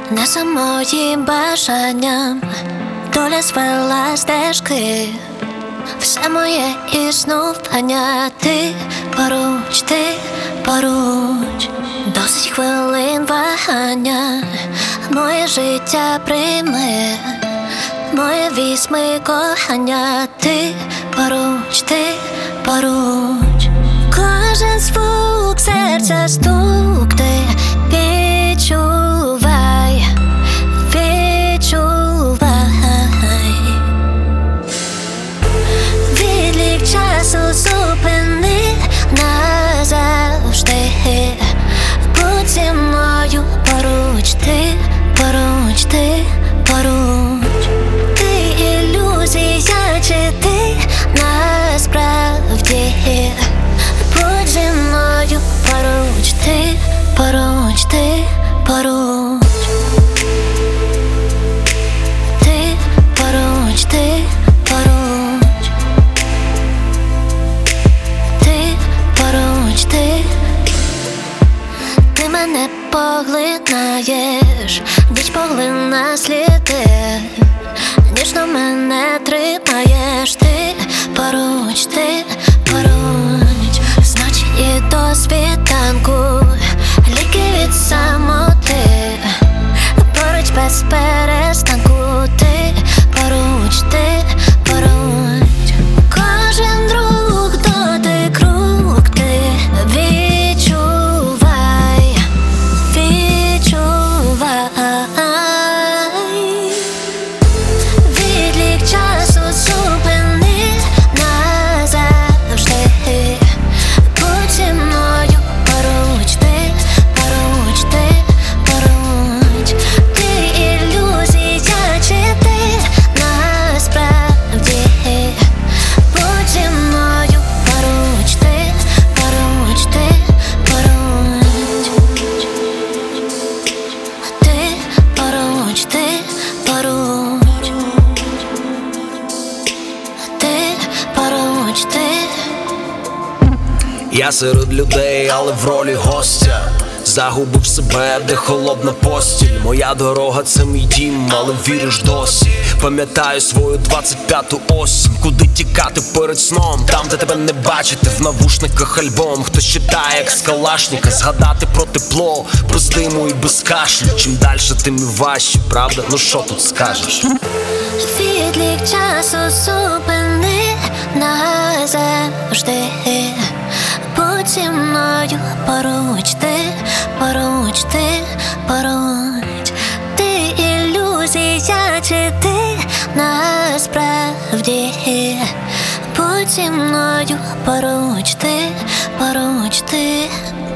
не за моїм бажанням доля звела стежки, все моє існування. Ти поруч, досить хвилин вагання. Моє життя прийме, моє вісьми кохання. Ти поруч, кожен звук серця стук. Ти відчувай, відлік часу зупини назавжди. Будь зі мною поруч, ти поруч. Ти ілюзія, чи ти насправді? Будь зі мною поруч, ти поруч. Ти поруч, ти поруч. Ти мене поглинаєш, ніч поглина сліди, ніжно мене тримаєш. Ти поруч, зночі і до світанку, ліки від самоти, поруч без перестанку. Ти поруч, кожен рух, дотик рук. Ти відчувай, відлік часу зупини назавжди. Будь зі мною поруч, ти поруч. Ти ілюзія, чи ти насправді? Будь зі мною поруч, ти поруч. Ти поруч, ти. Я серед людей, але в ролі гостя. Загубив себе, де холодна постіль. Моя дорога — це мій дім, але віриш досі. Пам'ятаю свою 25-ту осінь. Куди тікати перед сном? Там, де тебе не бачити, в навушниках альбом. Хтось читає, як з калашника. Згадати про тепло, про зиму і без кашлю. Чим дальше, тим і важче, правда? Ну що тут скажеш? Відлік часу зупини назавжди. Будь зі мною поруч, ти поруч. Ти ілюзія, чи ти насправді? Будь зі мною поруч, ти поруч.